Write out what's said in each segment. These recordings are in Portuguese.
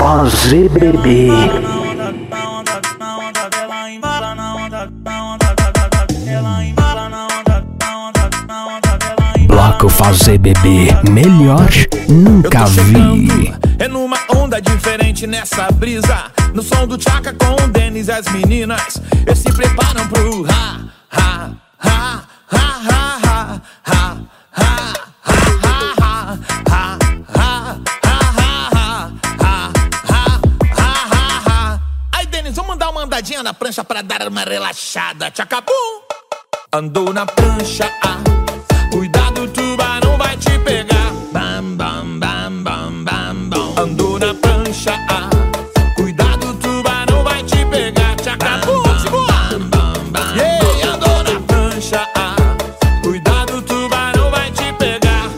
fazer bebê. Bloco fazer bebê, melhor nunca vi. É numa onda diferente nessa brisa, no som do Tchaka com o Denis e as meninas. Eles se preparam pro ha, ha, ha, ha, ha, ha, ha, ha, ha, ha. Aí, Denis, vamos dar uma andadinha na prancha pra dar uma relaxada. Tchacabum! Andou na prancha, cuidado, o tubarão vai te pegar. Bam, bam, bam, bam, bam, bam. Andou na prancha, cuidado, o tubarão vai te pegar. Tchacabum! Yeah, andou na prancha, cuidado, o tubarão vai te pegar.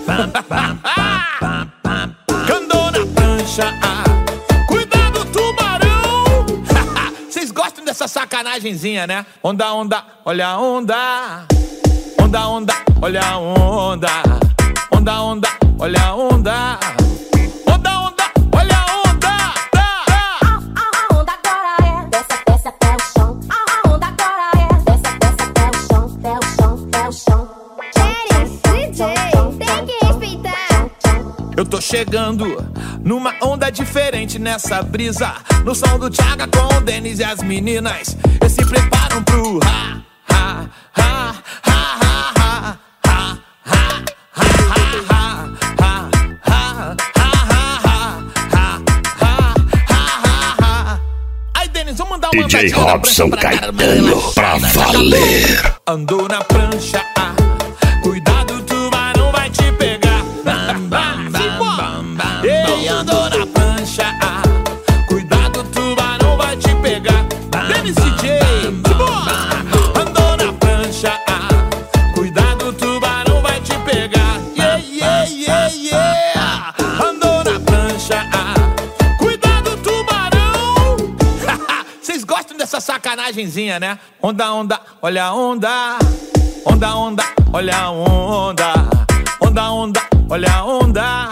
Andou na prancha, cuidado, tubarão. Vocês gostam dessa sacanagemzinha, né? Onda, onda, olha a onda. Onda, onda, olha a onda. Onda, onda, olha a onda. Onda, onda, olha a onda. A onda agora é desce, desce até o chão. A onda agora é desce, desce até o chão. Até o chão, até o chão. DJ, tem que respeitar. Eu tô chegando numa onda diferente nessa brisa, no som do Tchaka com o Denis e as meninas. Eles se preparam pro ha, ha, ha, ha, ha, ha, ha, ha. Aí, Denis, vamos mandar uma DJ Robson Caetano pra valer. Andou na prancha, cuidado, o tubarão vai te pegar. Bam, bam, bam, bam, bam. Ei, andou na prancha, cuidado, o tubarão vai te pegar. Denis DJ, andou na prancha, cuidado, o tubarão vai te pegar. Yeah, yeah, yeah, yeah. Andou na prancha, cuidado, tubarão. Vocês gostam dessa sacanagemzinha, né? Onda, onda, olha a onda. Onda, onda, olha a onda. Onda, onda, olha a onda.